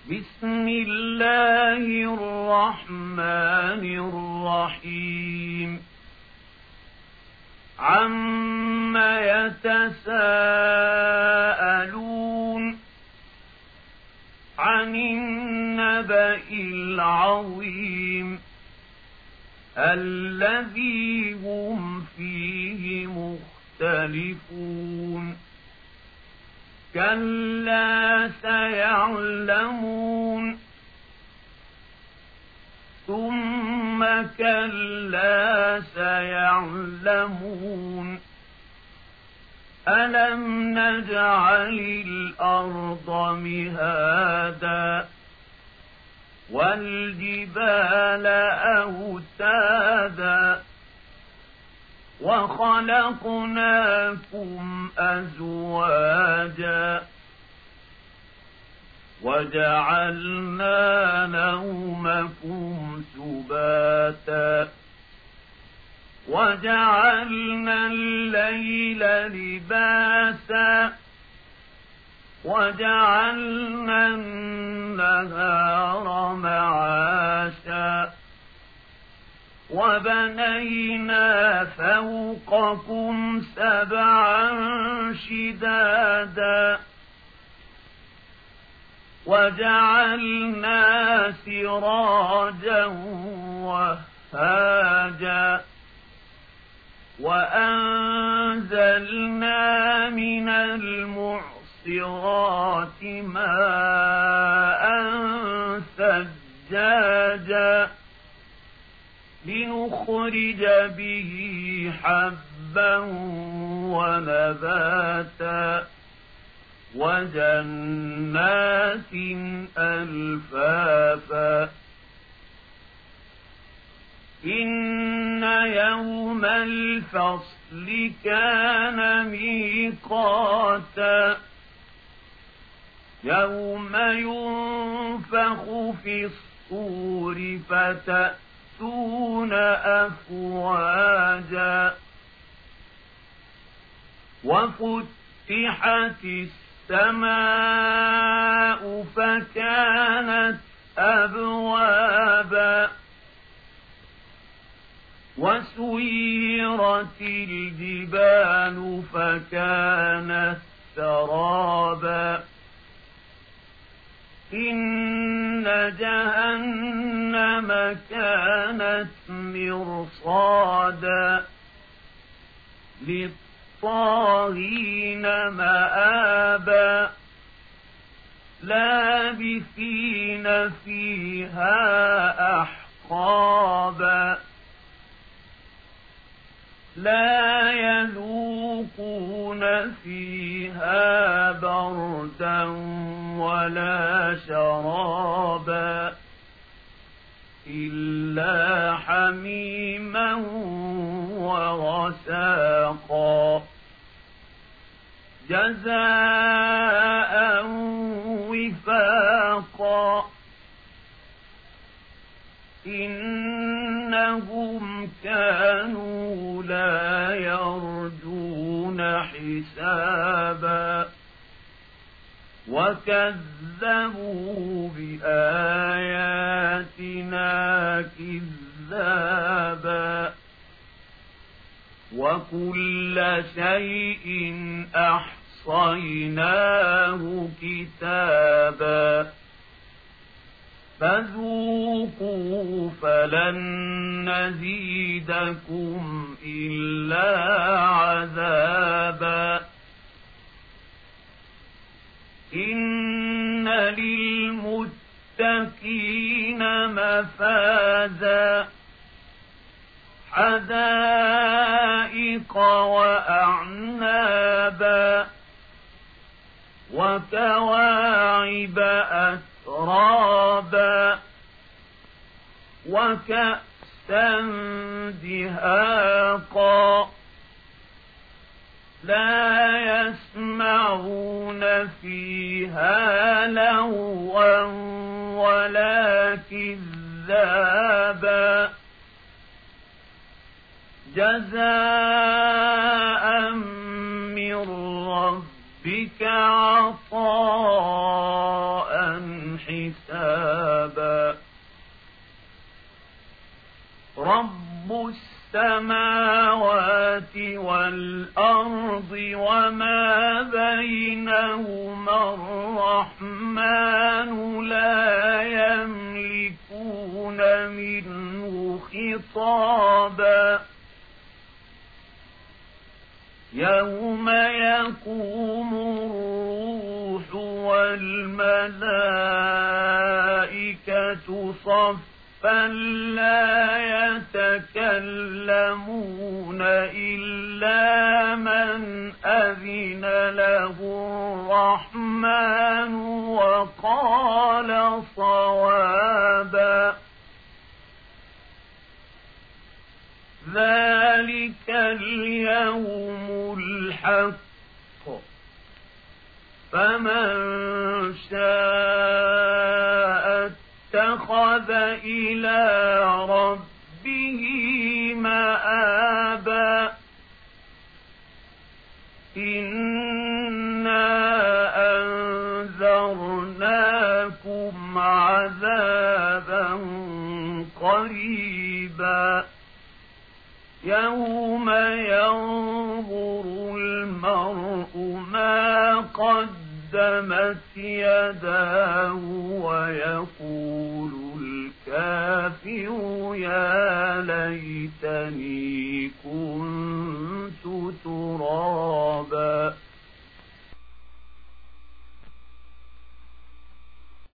بسم الله الرحمن الرحيم عم يتساءلون عن النبأ العظيم الذي هم فيه مختلفون كلا سيعلمون ثم كلا سيعلمون ألم نجعل الأرض مهادا والجبال أوتادا وخلقناكم أزواجا وجعلنا نومكم سباتا وجعلنا الليل لباسا وجعلنا النهار معاشا وبنينا فوقكم سبعا شدادا وجعلنا سراجا وهاجا وأنزلنا من المعصرات ماء ثجاجا لنخرج به حبا ونباتا وجنات ألفافا إن يوم الفصل كان ميقاتا يوم ينفخ في الصور فتأتون أفواجا وفتحت السماء فكانت أبوابا وسيرت الجبال فكانت سرابا إن جهنم كانت مرصادا للطاغين مآبا لابثين فيها أحقابا لا يذوقون فيها بردا ولا شرابا إلا حميما وغساقا جزاء وفاقا إنهم كانوا لا يرجون حسابا وكذبوا بآياتنا كذابا وكل شيء أحصيناه كتابا فذوقوا فلن نزيدكم إلا عذابا إن للمتقين مفازا حدائق وأعنابا وكواعب أترابا وكأسا دهاقا لا يسمعون فيها لغوا ولا كذابا جزاء من ربك عطاء حسابا رب السماوات والأرض وما بينهما الرحمن لا يملكون منه خطابا يوم يقوم الروح والملائكة صفا لا يتكلمون إلا من أذن له الرحمن وقال صوابا ذلك اليوم الحق فمن شاء اتخذ إلى ربه مآبا إنا أنذرناكم عذابا قريبا يوم ينظر المرء ما قدمت يداه ويقول الكافر يا ليتني كنت ترابا